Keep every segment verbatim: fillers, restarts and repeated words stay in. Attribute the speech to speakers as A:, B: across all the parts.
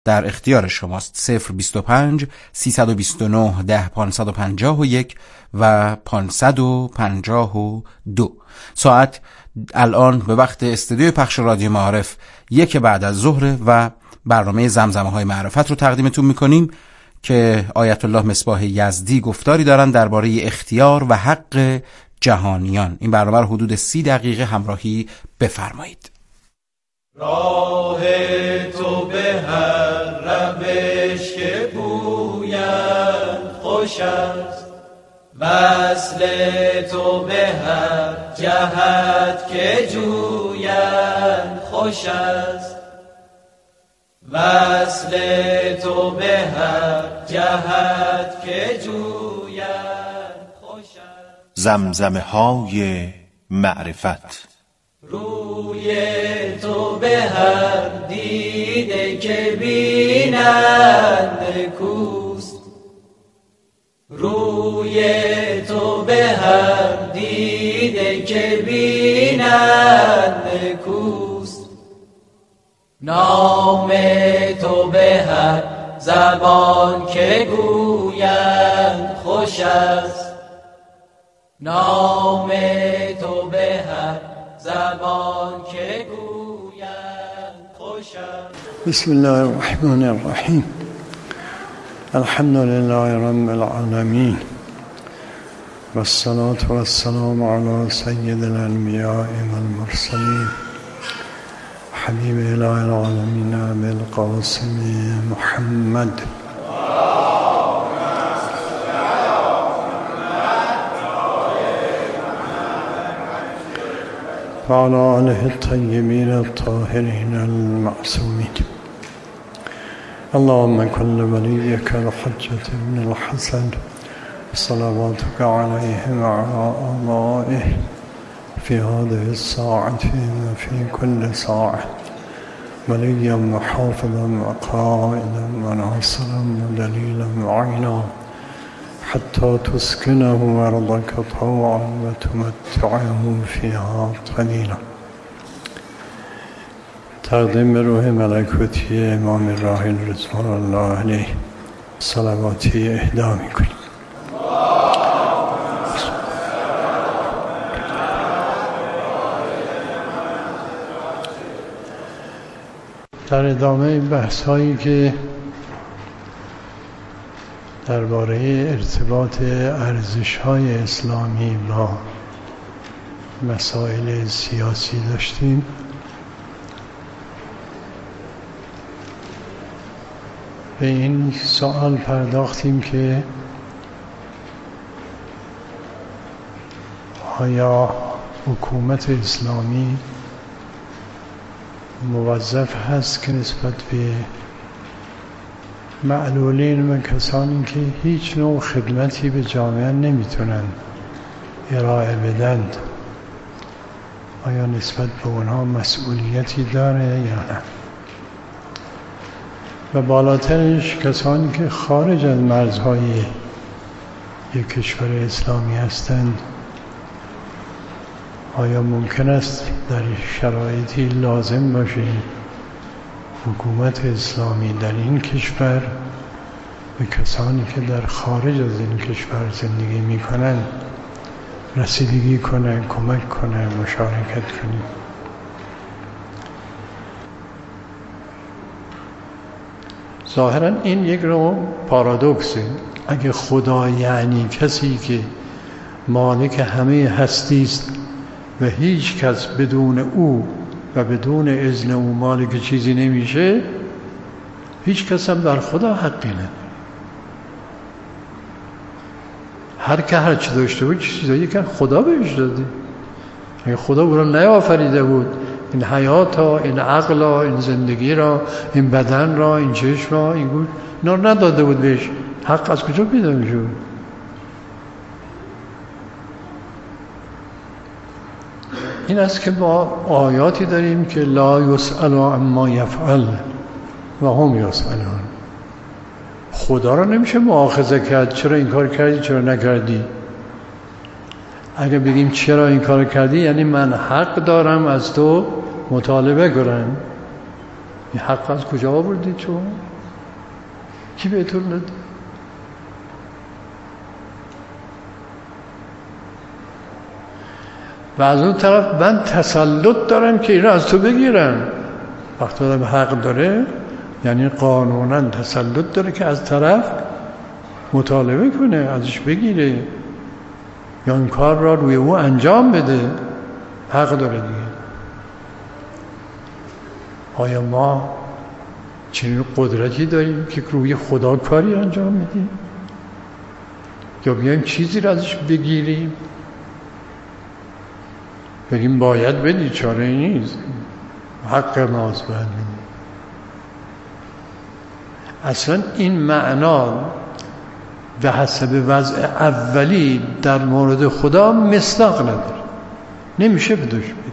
A: در اختیار شماست. صفر بیست و پنج سیصد و بیست و نه ده پانصد و پنجاه و یک و پانصد و پنجاه و دو. ساعت الان به وقت استودیوی پخش رادیو معارف یک بعد از ظهر و برنامه زمزمه های معرفت رو تقدیمتون میکنیم که آیت الله مصباح یزدی گفتاری دارن درباره اختیار و حق جهانیان. این برنامه رو حدود سی دقیقه همراهی بفرمایید.
B: راه تو به هر روش که پویند خوش است، وصل تو به هر جهت که جویند خوش است، وصل تو به هر جهت که جویند خوش است.
C: زمزمه های معرفت.
B: روی تو به هر دیده که بینند کوست، روی تو به هر دیده که بینند کوست، نام تو به هر زبان که گویند خوش است، نام تو به هر زبان که گویند خوش است.
D: بسم الله الرحمن الرحیم. الحمد لله رب العالمین و الصلاة و السلام علی سید الانبیاء والمرسلین حبیب اله العالمین بالقاسم محمد وعلى آله الطيبين الطاهرين المعصومين. اللهم كن وليك الحجة ابن الحسن صلواتك عليه وعلى آبائه في هذه الساعة وفي كل ساعة وليا وحافظا وقائدا وناصرا ودليلا وعينا حتى تسكنه أرضك طوعا وتمتعه فيها قليلا. تقدیم به روح ملکوتی امام راحل رضوان الله علیه صلواتی اهدا میکنیم. در ادامه بحث هایی که درباره ارتباط ارزش‌های اسلامی با مسائل سیاسی داشتیم، به این سوال پرداختیم که آیا حکومت اسلامی موظف هست که نسبت به معلولین و کسانی که هیچ نوع خدمتی به جامعه نمیتونن ارائه بدند، آیا نسبت به اونها مسئولیتی داره یا نه؟ و بالاترش کسانی که خارج از مرزهای یک کشور اسلامی هستند، آیا ممکن است در شرایطی لازم باشه حکومت اسلامی در این کشور به کسانی که در خارج از این کشور زندگی میکنن رسیدگی کنه، کمک کنه، مشارکت کنه؟ ظاهرا این یک نوع پارادوکسه. اگه خدا یعنی کسی که مالک همه هستی است و هیچ کس بدون او و بدون اذن او مالک چیزی نمیشه، هیچ کس هم در خدا حقی نداره. هر که هر چی داشته بود چیزایی که خدا بهش داده. اگه خدا او را نیافریده بود، این حیات را، این عقل را، این زندگی را، این بدن را، این چشم را، این گوش، اینا را نداده بود بهش، حق از کجا پیدا میشه؟ این است که ما آیاتی داریم که لا یسأل عما یفعل و هم یسألون. خدا را نمیشه مؤاخذه کرد چرا این کار کردی چرا نکردی. اگه بگیم چرا این کار کردی یعنی من حق دارم از تو مطالبه کنم. این حق از کجا آوردی تو؟ کی بهتون داده؟ و از اون طرف من تسلط دارم که این رو از تو بگیرم. وقتی آدم حق داره یعنی قانونا تسلط داره که از طرف مطالبه کنه، ازش بگیره یا این کار را روی او انجام بده. حق داره دیگه. آیا ما چنین قدرتی داریم که روی خدا کاری انجام میدیم یا بیایم چیزی را ازش بگیریم بگیم باید بدی، چاره نیست، حق ماست باید بدی؟ اصلا این معنا به حسب وضع اولی در مورد خدا مصداق نداره، نمیشه بدوش بدم.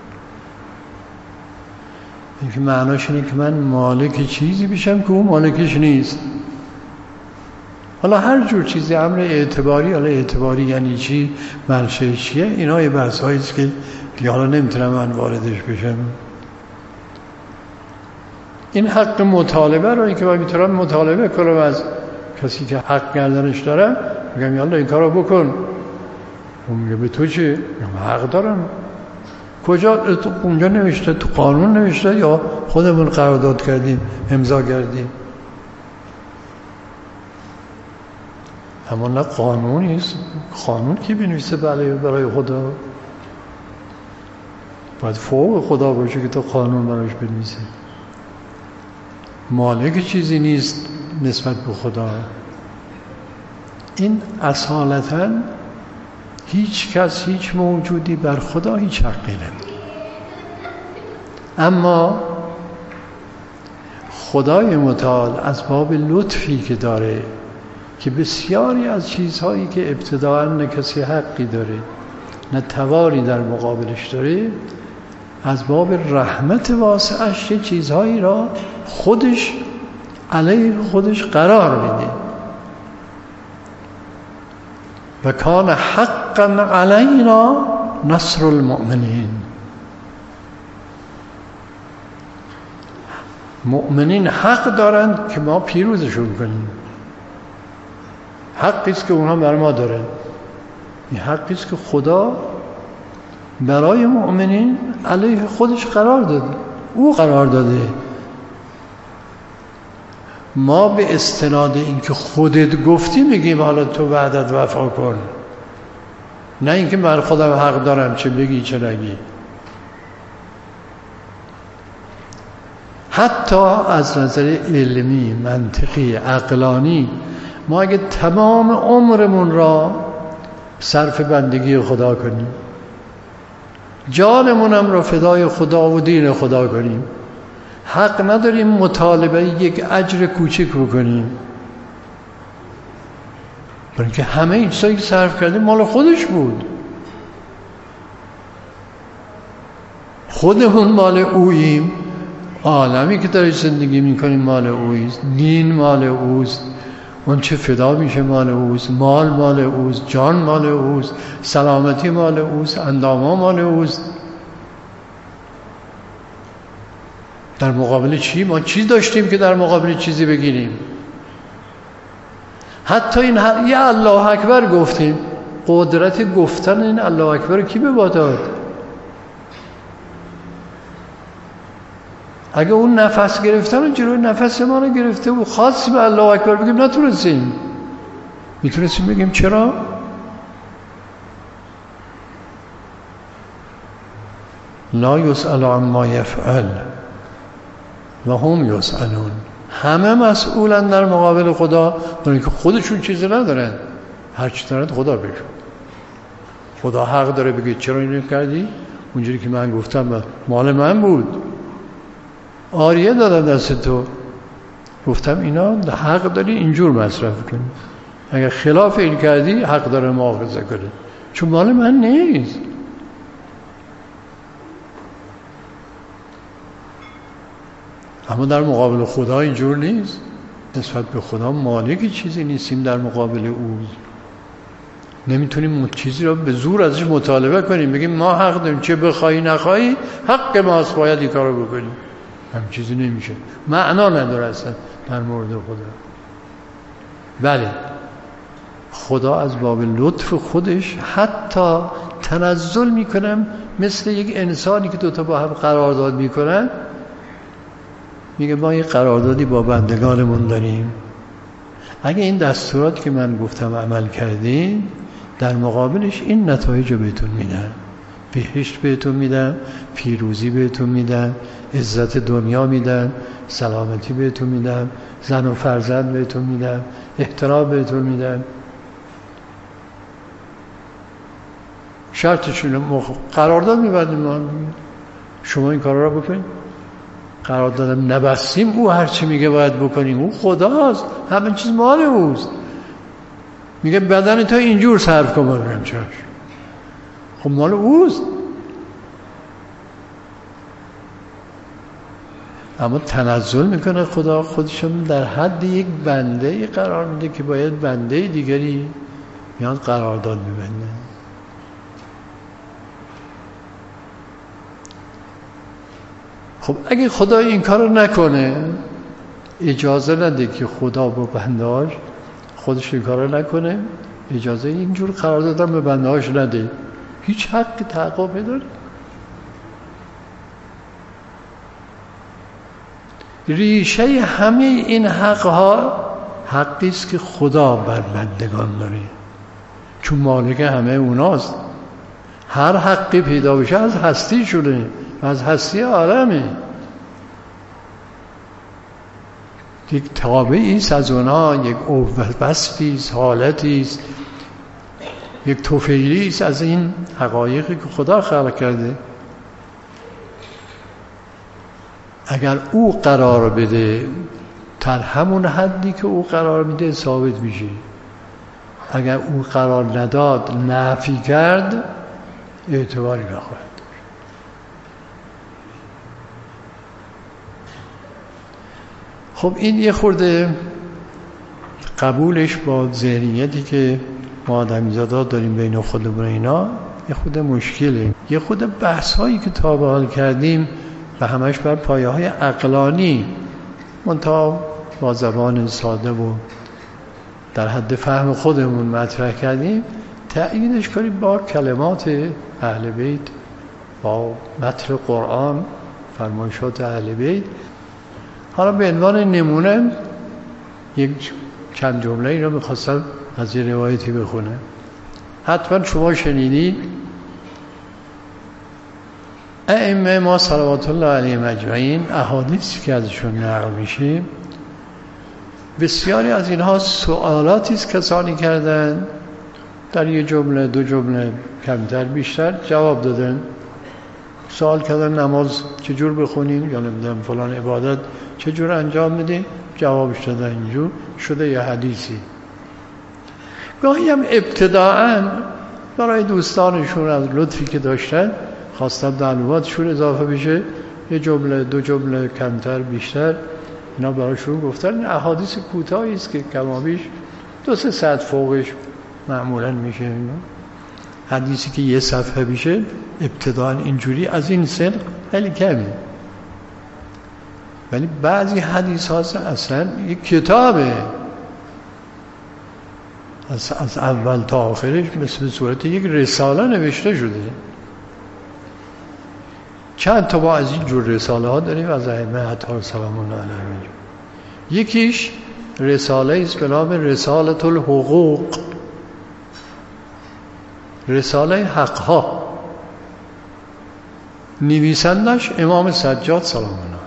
D: این که معناش اینه که من مالک چیزی بشم که اون مالکش نیست. حالا هر جور چیزی، امر اعتباری، حالا اعتباری یعنی چی، منشه چیه، اینا یه بحث هاییست که دیگه حالا نمیتونم من واردش بشم. این حق مطالبه رو که من میتونم مطالبه کنم از کسی که حق گردنش داره، میگم یالا این کار رو بکن. اون میگه به تو چی؟ من حق دارم. کجا؟ اونجا نوشته، تو قانون نوشته یا خودمون قرارداد کردیم، امضا کردیم؟ اما نه قانون نیست. قانون کی بنویسه برای برای خدا؟ باید فوق خدا باشه که تو قانون براش بنویسه. مالک چیزی نیست نسبت به خدا. این اصالتاً هیچ کس، هیچ موجودی بر خدا هیچ حقی نداره. اما خدای متعال از باب لطفی که داره که بسیاری از چیزهایی که ابتداءً نه کسی حقی داره نه تواری در مقابلش داره، از باب رحمت واسعش چه چیزهایی را خودش علیه خودش قرار میده. و کان حقا علینا نصر المؤمنین. مؤمنین حق دارند که ما پیروزشون کنیم. حقی است که اونها بر ما دارن. این حقی است که خدا برای مؤمنین علیه خودش قرار داده، او قرار داده. ما به استناد اینکه خودت گفتی میگیم حالا تو وعدت وفا کن، نه اینکه من خودم حق دارم چه بگی چه نگی. حتی از نظر علمی، منطقی، عقلانی، ما اگه تمام عمرمون را صرف بندگی خدا کنیم، جانمونم را فدای خدا و دین خدا کنیم، حق نداریم مطالبه یک اجر کوچک بکنیم، برای اینکه همه این چیزایی که صرف کردیم مال خودش بود. خودمون مال اوییم، عالمی که داریم زندگی میکنیم مال اویست، دین مال اوست، اون چه فدا میشه مال اوست، مال مال اوست، جان مال اوست، سلامتی مال اوست، انداما مال اوست. در مقابل چی؟ ما چیز داشتیم که در مقابل چیزی بگیریم؟ حتی این ه... یه الله اکبر گفتیم، قدرت گفتن این الله اکبر کی به ما داد؟ اگه اون نفس گرفتن جلوی نفس ما رو گرفته و خاصی به الله اکبر بگیم نتونستیم. میتونستیم بگیم چرا؟ لا یسأل عما یفعل و هم یسألون. همه مسئولن در مقابل خدا، برای اینکه خودشون چیزی ندارن، هر چی دارن خدا بگه. خدا حق داره بگه چرا اینو کردی؟ اونجوری که من گفتم مال من بود، آریه دادم دست تو، گفتم اینا حق داری اینجور مصرف کنی، اگر خلاف این کردی حق داره مؤاخذه کنه، چون مال من نیست. اما در مقابل خدا اینجور نیست. نسبت به خدا مالک چیزی نیستیم در مقابل او. نمیتونیم چیزی را به زور ازش مطالبه کنیم، بگیم ما حق داریم، چه بخوایی نخوایی حق ماست، باید این کارو بکنیم. هم چیزی نمیشه، معنا نداره اصلا در مورد خدا. بله خدا از باب لطف خودش حتی تنزل میکنم، مثل یک انسانی که دوتا با هم قرارداد میکنن، میگه ما یک قراردادی با بندگانمون داریم، اگه این دستورات که من گفتم عمل کردین در مقابلش این نتایج رو بهتون میدن، بهشت بهتون میدن، پیروزی بهتون میدن، عزت دنیا میدن، سلامتی بهتون میدن، زن و فرزند بهتون میدن، احترام بهتون میدن. شرطشون مخ... قرارداد میبندیم، ما شما این کارا رو بکنید، قراردادم نبستیم او هر چی میگه باید بکنیم، او خداست، همه چیز مال اوست، میگه بدن تو اینجور صرف کن، بگم چاش، خب مال اوست. اما تنزل میکنه خدا خودشون در حد یک بنده قرار میده که باید بنده دیگری میاد قرارداد میبنده. خب اگه خدا این کارو نکنه، اجازه نده که خدا با بندهاش خودش این کارو نکنه، اجازه اینجور قرار دادن به بندهاش نده، هیچ حق تعقیب نداره. ریشه همه این حقها حقی است که خدا بر بندگان داره، چون مالک همه اوناست. هر حقی پیدا بشه از هستی شده، از هستی عالمه، یک تابعی است از اونها، یک وصفی است، حالتی است، یک توفیلی است از این حقایقی که خدا خلق کرده. اگر او قرار بده در همون حدی که او قرار میده ثابت میشه، اگر او قرار نداد نفی کرد اعتباری نخواهد. خب این یه خورده قبولش با ذهنیتی که ما آدمیزادا داریم بین خودمون اینا یه خورده مشکله. یه خورده بحث هایی که تا به حال کردیم و همش بر پایه های عقلانی منتها با زبان ساده و در حد فهم خودمون مطرح کردیم، تأییدش کنیم با کلمات اهل بیت، با متن قرآن، فرمایشات اهل بیت. حالا به عنوان نمونه یک چند جمله این رو میخواستم از یه روایتی بخونه. حتما شما شنیدید ائمه ما صلوات الله علیهم اجمعین احادیثی که ازشون نقل میشه، بسیاری از اینها سوالاتی است کسانی کردن، در یه جمله دو جمله کمتر بیشتر جواب دادن. سوال کردن نماز چجور بخونیم یا نمیدونم فلان عبادت چجور انجام بدیم، جوابش دادن اینجور شده یه حدیثی. گاهی هم ابتداعاً برای دوستانشون از لطفی که داشتن خواستن معلوماتشون اضافه بشه، یه جمله دو جمله کمتر بیشتر اینا براشون گفتن. این احادیث کوتاهی است که کمابیش دو سه سطر فوقش معمولاً میشه. اینا حدیثی که یه صفحه میشه ابتداعاً اینجوری از این سن خیلی کمی، ولی بعضی حدیث ها اصلا یک کتابه، از, از اول تا آخرش مثل صورت یک رساله نوشته شده. چند تا با از این جور رساله ها داریم از ائمه اطهار سلام الله علیهم. یکیش رساله است به نام رسالة الحقوق، رساله حق ها، نویسندش امام سجاد سلام الله علیه.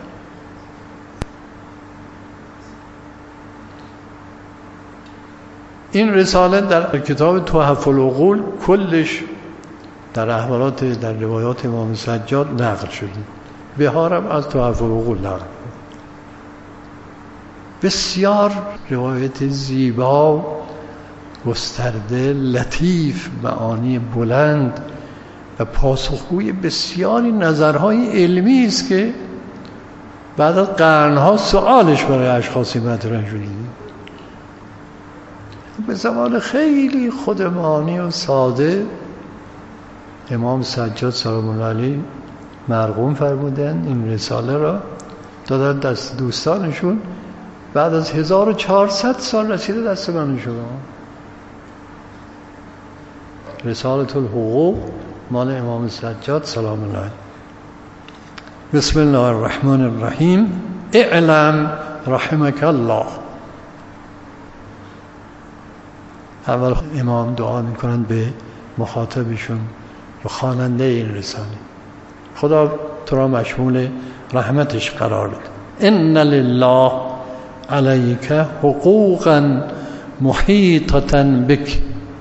D: این رساله در کتاب تحف العقول کلش در احوالات در روایات امام سجاد نقل شده، بهارم از تحف العقول نقل. بسیار روایت زیبا، گسترده، لطیف، معانی بلند و پاسخگوی بسیاری نظرهای علمی است که بعد از قرنها سوالش برای اشخاصی مطرح شده. به زمان خیلی خودمانی و ساده امام سجاد سلام الله علیه مرقوم فرمودن، این رساله را دادن دست دوستانشون بعد از هزار و چهارصد سال رسیده دست من و شما. رسالة الحقوق مال امام سجاد سلام الله علیه. بسم الله الرحمن الرحیم. اعلم رحمك الله. اول امام دعا میکنن به مخاطبشون، به خواننده این رساله. خدا تو را مشمول رحمتش قرار بده. ان لله علیک حقوقا محیطة بک.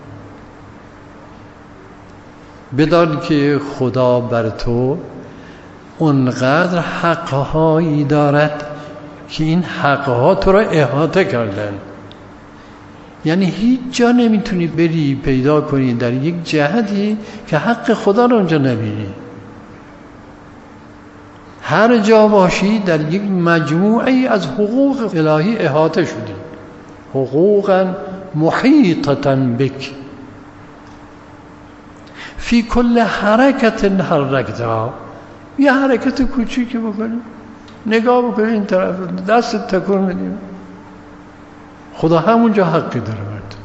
D: بدان که خدا بر تو اونقدر حقهایی دارد که این حقها تو را احاطه کردن. یعنی هیچ جا نمیتونی بری پیدا کنی در یک جهتی که حق خدا رو اونجا نبینی. هر جا باشی در یک مجموعه از حقوق الهی احاطه شدی. حقوقا محیطة بک فی کل حرکت حرکتها. یه حرکت کوچیکی بکنی، نگاه بکنی این طرف، دست تکون میدیم، خدا همونجا حقی داره برد.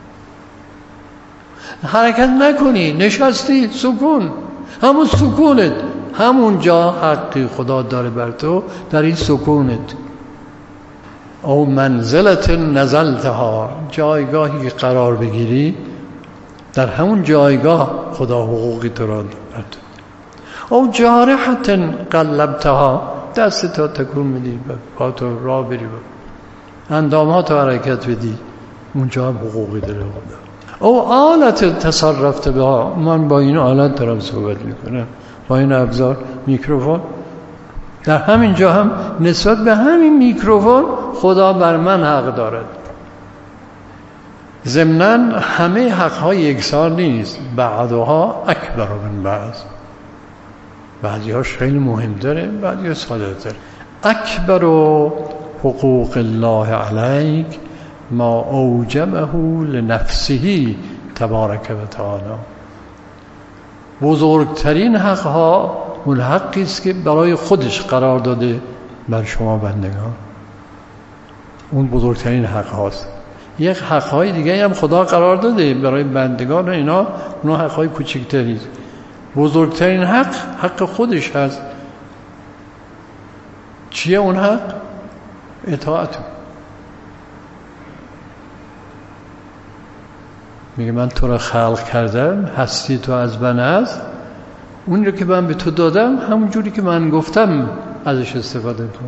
D: حرکت نکنی، نشستی، سکون، همون سکونت، همونجا حقی خدا داره بر تو، در این سکونت. او منزلت نزلتها، جایگاهی که قرار بگیری در همون جایگاه خدا حقوقی تو را دارد. او جارحت قلبتها، دست تا تکون میدی، پا تو راه بری، اندامها تو حرکت بدی، اونجا هم حقوقی داره خدا. او آلت تصرفت بها، من با این آلت دارم صحبت میکنم، با این ابزار میکروفون، در همین جا هم نسبت به همین میکروفون خدا بر من حق دارد. ضمناً همه حق‌های یکسان نیست، بعضها اکبر من بعض، بعضی‌هاش خیلی مهم داره، بعضی‌ها ساده داره. اکبر حقوق الله علیک ما اوجبه لنفسه تبارک و تعالی. بزرگترین حق‌ها اون حقی است که برای خودش قرار داده بر شما بندگان. اون بزرگترین حق هاست. یک حق‌های دیگه هم خدا قرار داده برای بندگان و اینا، اونا حق‌های کوچکتری است. بزرگترین حق حق خودش هست. چیه اون حق؟ اطاعت. میگه من تو را خلق کردم، هستی تو از من است، اون رو که من به تو دادم همون جوری که من گفتم ازش استفاده کن.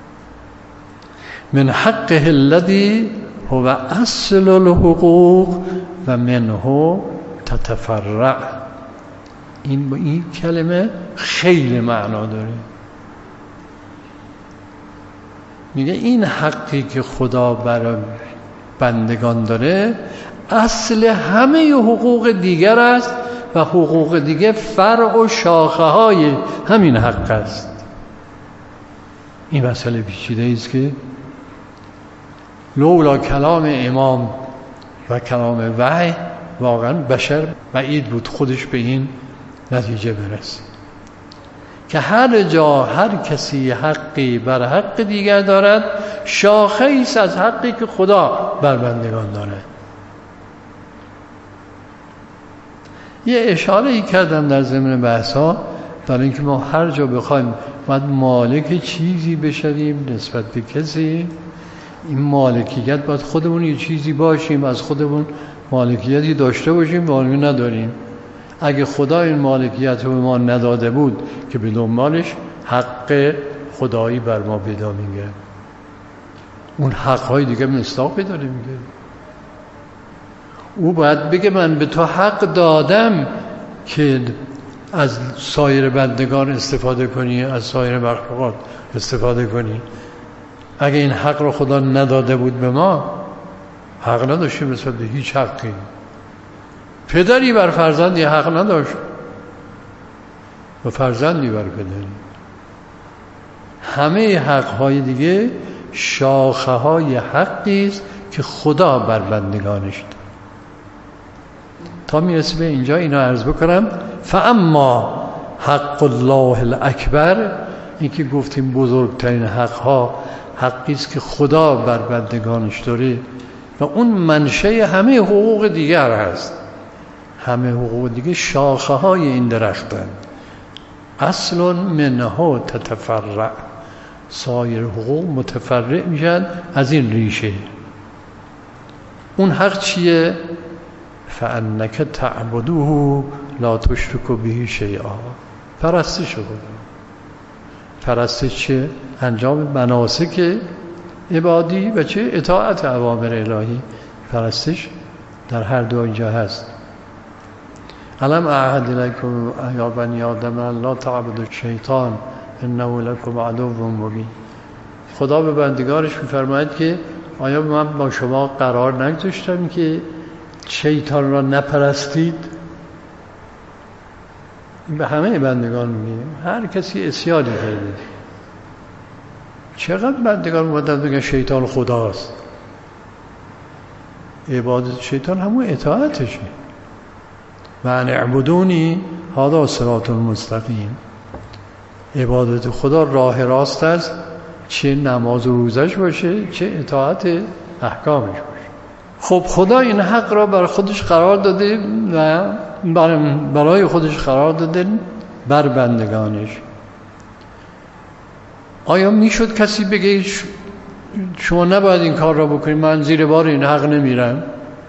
D: من حقه الذی هو اصل الحقوق و منه تتفرع. این با این کلمه خیلی معنا داره. میگه این حقی که خدا برای بندگان داره اصل همه حقوق دیگر است و حقوق دیگه فرع و شاخه های همین حق است. این مسئله پیچیده است که لولا کلام امام و کلام وحی واقعا بشر بعید بود خودش به این نتیجه برسه که هر جا هر کسی حقی بر حق دیگر دارد شاخه ایست از حقی که خدا بر بندگان دارد. یه اشاره ای کردم در ضمن بحث ها برای اینکه ما هر جا بخوایم باید مالک چیزی بشویم نسبت به کسی، این مالکیت باید خودمون یه چیزی باشیم، از خودمون مالکیتی داشته باشیم، مالکی نداریم. اگه خدا این مالکیت رو به ما نداده بود که به دنبالش حق خدایی بر ما پیدا میگه، اون حقهای دیگه مصداقی داره میگه. او باید بگه من به تو حق دادم که از سایر بندگان استفاده کنی، از سایر مخلوقات استفاده کنی. اگه این حق رو خدا نداده بود به ما، حق نداشتیم نسبت به هیچ حقی. پدری بر فرزند یه حق نداشت و فرزندی بر پدری. همه حقهای دیگه شاخه های حقی است که خدا بر بندگانش داد. تا میرسه به اینجا اینا عرض بکنم. فاما حق الله الاکبر، این که گفتیم بزرگترین حقها حقی است که خدا بر بندگانش داره و اون منشأ همه حقوق دیگر هست. همه حقوق دیگه شاخه های این درختن. اصل منها تتفرع، سایر حقوق متفرع میشن از این ریشه. اون حق چیه؟ فانک تعبدوه لا تشرک به شیئا، پرستش رو. پرستش چه؟ انجام مناسک عبادی و چه؟ اطاعت اوامر الهی. پرستش در هر دو اینجا هست. علم اعهد الیکم یا بنی آدم لا تعبدوا الشیطان انه لکم عدو مبین. خدا به بندگانش میفرماید که آیا من با شما قرار نگذاشتم که شیطان را نپرستید؟ به همه بندگان میگه. هر کسی اسیانی کرده. چقدر بندگان مدد بگن شیطان خداست. عبادت شیطان همون اطاعتشه. و ان اعبدونی هذا صراط المستقیم. عبادت خدا راه راست است، چه نماز و روزش باشه چه اطاعت احکامش باشه. خب خدا این حق را برای خودش قرار داده و برای خودش قرار داده بر بندگانش. آیا میشد کسی بگه شما نباید این کار را بکنید، من زیر بار این حق نمیرم؟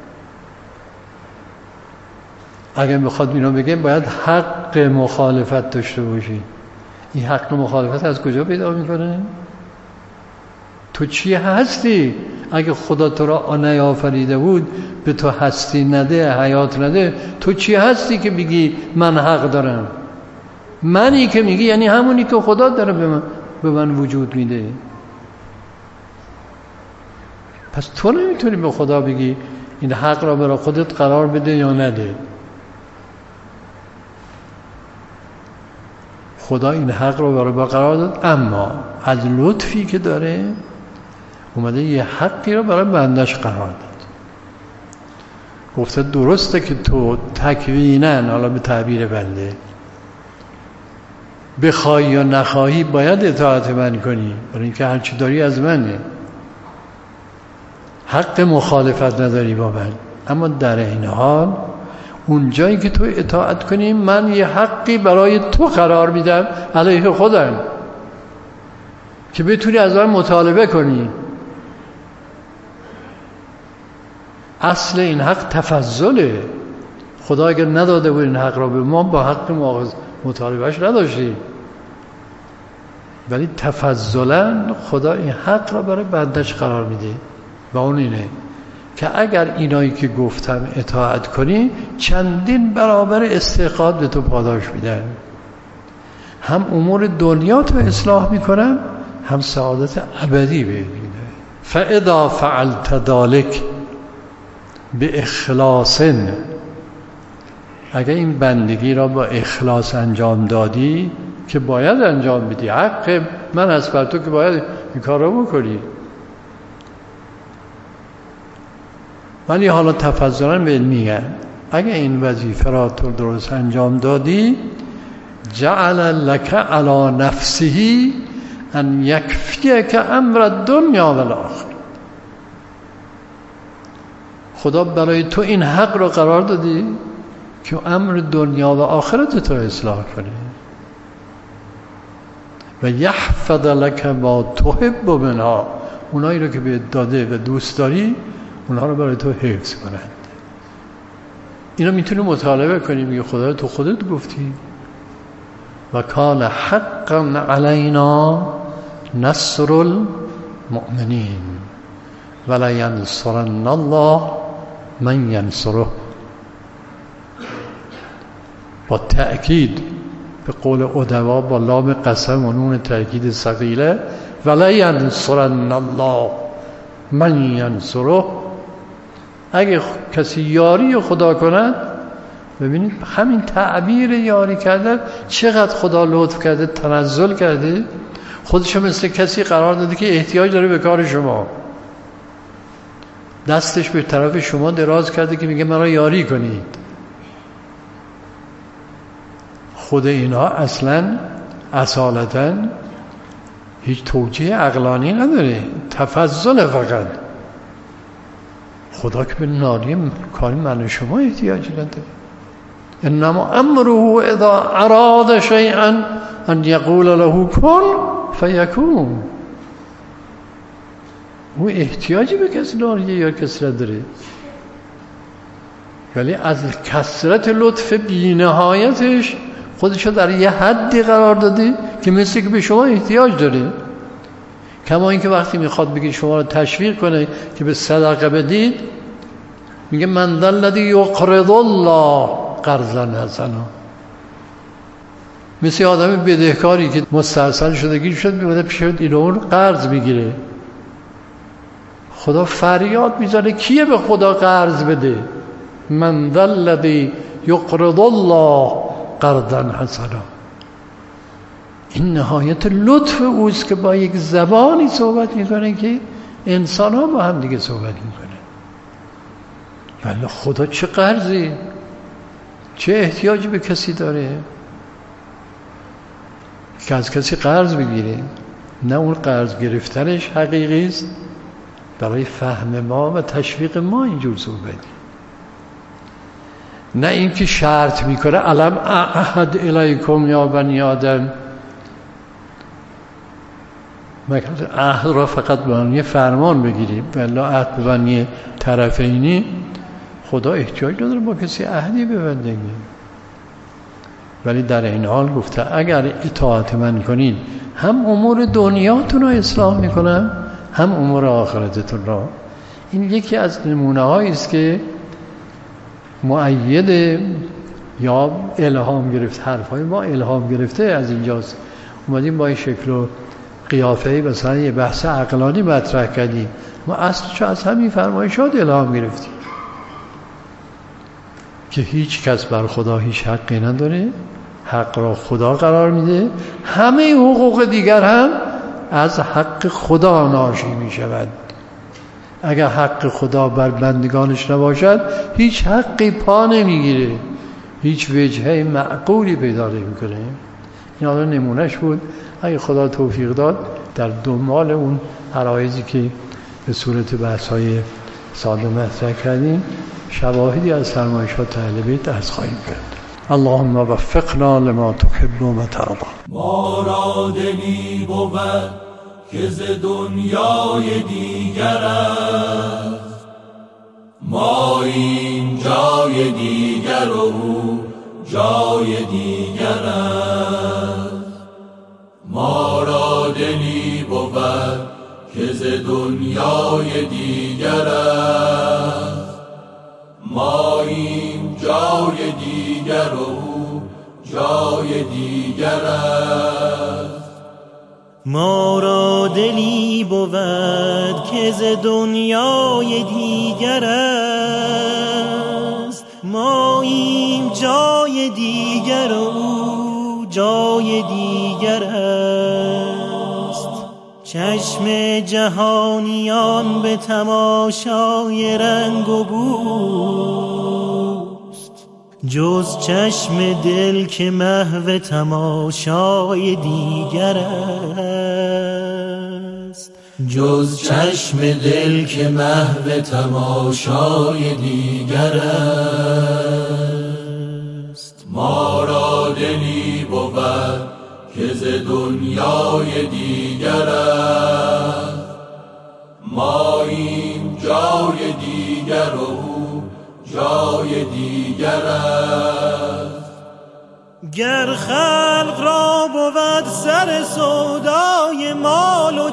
D: اگر بخواد اینو بگه باید حق مخالفت داشته باشی. این حق مخالفت از کجا پیدا میکنه؟ تو چی هستی؟ اگه خدا تو را نیافریده بود، به تو هستی نده، حیات نده، تو چی هستی که بگی من حق دارم؟ منی که میگی یعنی همونی که خدا داره به من, به من وجود میده. پس تو نمیتونی به خدا بگی این حق را برای خودت قرار بده یا نده. خدا این حق را برای با قرار داد، اما از لطفی که داره اومده یه حقی را برای بندش قرار داد. گفته درسته که تو تکوینن، حالا به تعبیر بنده، بخوای یا نخواهی باید اطاعت من کنی، برای اینکه هرچی داری از منه. حق مخالفت نداری با من، اما در این حال اون جایی که تو اطاعت کنی من یه حقی برای تو قرار میدم علیه خودم که بتونی از من مطالبه کنی. اصل این حق تفضله. خدا اگر نداده بود این حق را به ما، با حق مطالبهش نداشتیم، ولی تفضلا خدا این حق را برای بندش قرار میده و اون اینه که اگر اینایی که گفتم اطاعت کنی چندین برابر استحقاق به تو پاداش میدن. هم امور دنیا تو اصلاح میکنن، هم سعادت ابدی بهت میده. فاذا فعلت ذلک باخلاص، اگر این بندگی را با اخلاص انجام دادی که باید انجام بدی، حق من هست بر تو که باید این کار را بکنی، ولی حالا تفضلا بهت میگن اگه این وظیفه را تو درست انجام دادی، جعل لك علی نفسه ان یکفیک امر الدنیا والآخرة. خدا برای تو این حق را قرار دادی که امر دنیا و آخرت تو اصلاح کنی و یحفظ لك ما تحب منها، اونایی رو که بهت داده و دوست داری اونها رو برای تو حفظ کنند. اینا میتونی مطالبه کنی، میگه خدا تو خودت گفتی و کان حقا علینا نصر المؤمنین ولا ینصرن الله من ینصره. با تأکید به قول ادبا با لام قسم و نون تأکید ثقیله، ولا ینصرن الله من ینصره. اگه کسی یاری خدا کند، ببینید همین تعبیر یاری کردن چقدر خدا لطف کرده، تنزل کرده، خودشو مثل کسی قرار داده که احتیاج داره به کار شما، دستش به طرف شما دراز کرده که میگه مرا یاری کنید. خود اینا اصلا اصالتا هیچ توجیه عقلانی نداره، تفضل فقط. خدا که به نالی کاری من و شما احتیاجی نداره. انما امره اذا اراد شیئا ان یقول له کن فیکون. او احتیاجی به کسی داره یا کسی نداره، ولی از کثرت لطف بی‌نهایتش خودشو در یه حدی قرار داده که مثل که به شما احتیاج داره. کما اینکه وقتی میخواد بگه شما رو تشویق کنه که به صدقه بدید، میگه من ذا الذی یقرض الله قرضا حسنا. مثل آدم بدهکاری که مستحصل شدگی شد میاد پیش اون قرض میگیره. خدا فریاد میزنه کیه به خدا قرض بده؟ من ذا الذی یقرض الله قرضا حسنا. این نهایت لطف اوست که با یک زبانی صحبت میکنه که انسان ها با هم دیگه صحبت میکنه. ولی خدا چه قرضی، چه احتیاجی به کسی داره که از کسی قرض بگیره؟ نه اون قرض گرفتنش حقیقی است، برای فهم ما و تشویق ما اینجور صحبتی، نه این که شرط میکنه الم اعهد الیکم یا بنی آدم. عهد را فقط به معنی فرمان بگیریم، ولی عهد به معنی طرفینی. خدا احتیاج نداره با کسی عهدی ببنده، ولی در این حال گفته اگر اطاعت من کنید هم امور دنیاتون رو اصلاح میکنم هم امور آخرتتون را. این یکی از نمونه هایی است که مؤید یا الهام گرفت، حرفای ما الهام گرفته از اینجاست. اومدیم با این شکل و قیافه‌ای مثلا یه بحث عقلانی مطرح کردیم، ما اصلش از همین فرمایشات الهام گرفتیم که هیچ کس بر خدا هیچ حقی نداره، حق را خدا قرار میده، همه حقوق دیگر هم از حق خدا ناشی می شود. اگر حق خدا بر بندگانش نباشد هیچ حقی پا نمیگیره، هیچ وجهه معقولی پیدا نمیکنه. این حالا نمونهش بود. اگه خدا توفیق داد در دنبال اون عرایضی که به صورت بحث‌های ساده مطرح کردیم شواهدی از فرمایشات اهل بیت عرض خواهیم کرد. اللهم وفقنا لما تحب و ترضى.
B: ما را دلی بود که ز دنیای دیگر است، ما این جای دیگر و او جای دیگر است. ما را دلی بود که ز دنیای دیگر است، ما این جای دیگر و او جای دیگر است.
E: ما را دلی بود که ز دنیای دیگر است، ما این جای دیگر و او جای دیگر است. چشم جهانیان به تماشای رنگ و بوست، جز چشم دل که محو تماشای دیگر است.
B: جز چشم دل که محو تماشای دیگر است. ما را دلی بود که ز دنیای دیگر است، ما این جای دیگر و او جای دیگر است.
E: گر خلق را بود سر سودای مال و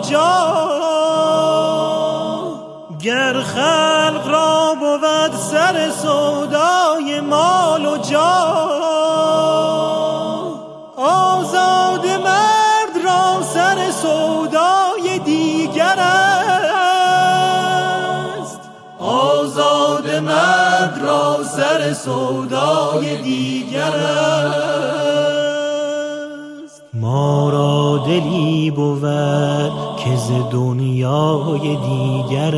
E: جاه، گر خلق را بود سر سودای مال و جاه، آزاد مرد را سر سودای دیگر است.
B: آزاد مرد را سر سودای دیگر است.
E: ما را دلی بود که ز دنیای دیگر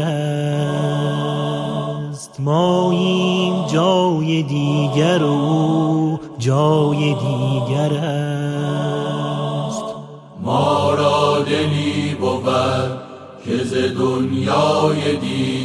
E: است، ما این جای دیگر و جای دیگر است.
B: ما را دلی که ز دنیای دیگر